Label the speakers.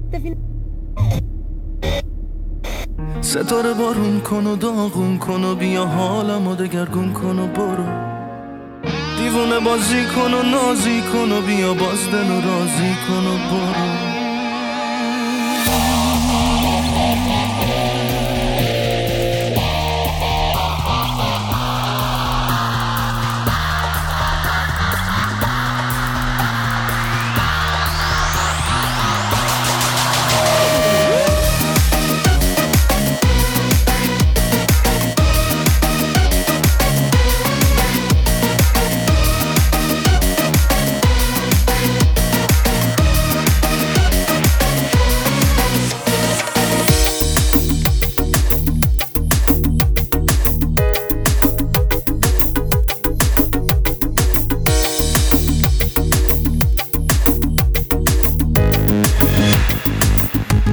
Speaker 1: ستاره بارون کن و داغون کن و بیا حالمو دگرگون کن و برو. دیوونه بازی کن و نازی کن و بیا باز دلو راضی کن و برو.